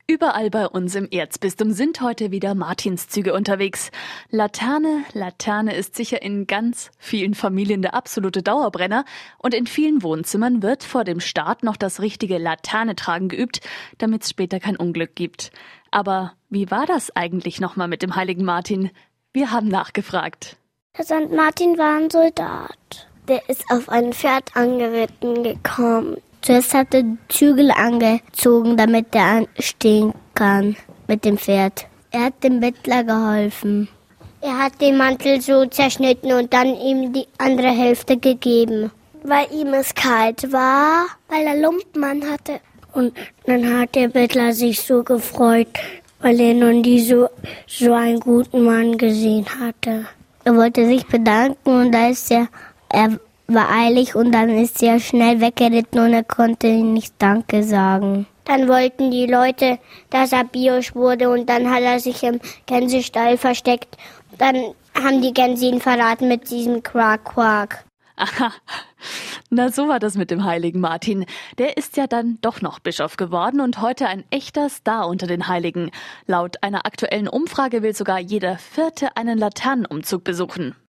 Überall bei uns im Erzbistum sind heute wieder Martinszüge unterwegs. Laterne ist sicher in ganz vielen Familien der absolute Dauerbrenner und in vielen Wohnzimmern wird vor dem Start noch das richtige Laternetragen geübt, damit es später kein Unglück gibt. Aber wie war das eigentlich nochmal mit dem heiligen Martin? Wir haben nachgefragt. Der Sankt Martin war ein Soldat. Der ist auf ein Pferd angeritten gekommen. Zuerst hat er Zügel angezogen, damit er stehen kann mit dem Pferd. Er hat dem Bettler geholfen. Er hat den Mantel so zerschnitten und dann ihm die andere Hälfte gegeben. Weil ihm es kalt war, weil er Lumpen hatte. Und dann hat der Bettler sich so gefreut, weil er noch nie so einen guten Mann gesehen hatte. Er wollte sich bedanken und da ist er war eilig und dann ist er schnell weggeritten und er konnte nicht Danke sagen. Dann wollten die Leute, dass er Biosch wurde und dann hat er sich im Gänsestall versteckt. Dann haben die Gänse ihn verraten mit diesem Quack, Quack. Aha, na so war das mit dem heiligen Martin. Der ist ja dann doch noch Bischof geworden und heute ein echter Star unter den Heiligen. Laut einer aktuellen Umfrage will sogar jeder Vierte einen Laternenumzug besuchen.